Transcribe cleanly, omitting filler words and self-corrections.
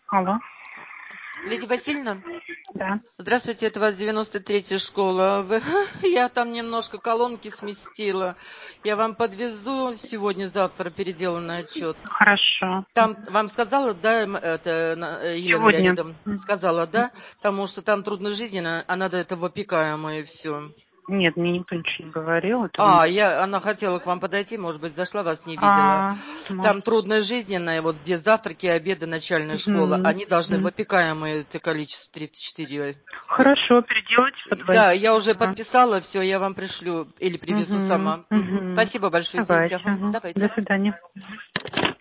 Алло, Лидия Васильевна, да. здравствуйте, это у вас 93-я школа. Я там немножко колонки сместила. Я вам подвезу сегодня-завтра переделанный отчет. Хорошо. Там вам сказала, да, Елена Сегодня. Леонидовна? Сказала, да? Потому что там трудножизненно, а надо это в опекаемое все. Нет, мне никто ничего не говорил. Это у нас... Она хотела к вам подойти, может быть, зашла, вас не видела. Может. Там трудножизненное, вот где завтраки, обеды, начальная школа, Мгм, они должны в мгм. опекаемое это количество 34. Хорошо, переделайте, Да, я подвозите. уже Ага. подписала, все, я вам пришлю или привезу Мгм, сама. мгм. Спасибо большое, извините. Давайте. Ага, Ага. До давайте. свидания.